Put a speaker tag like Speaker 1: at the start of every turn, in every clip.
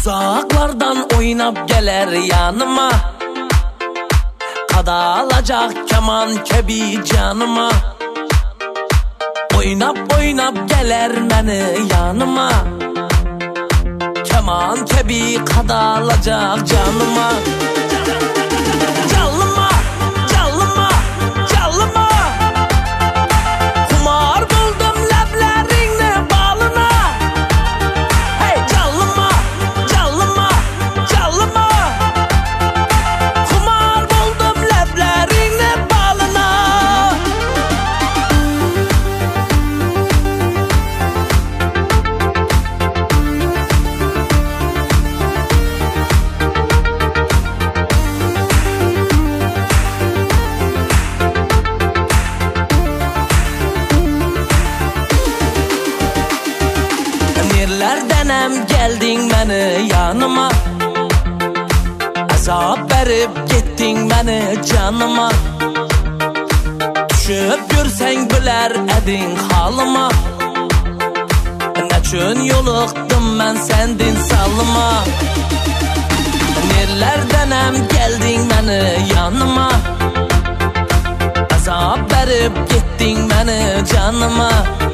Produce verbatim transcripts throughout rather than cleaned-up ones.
Speaker 1: Uzaklardan oynap geler yanıma, kadalacak keman kebi canıma. Oynap oynap geler beni yanıma, keman kebi kadalacak canıma. Canlıma, canlıma, canlıma, kumar buldum leblerini balına. Hey canlıma, canlıma, canlıma, kumar buldum leblerini balına. Nerelerdenem geldin beni yanıma, azap verip gittin beni canıma. Düşüp görsen güler edin halıma, neçün yoluqdum ben sendin salıma. Nerelerdenem geldin beni yanıma, azap verip gittin beni canıma.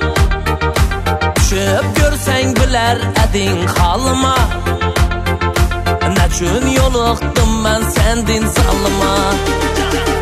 Speaker 1: Düşüp görsen güler edin halıma, neçün yoluqdum ben sendin salıma.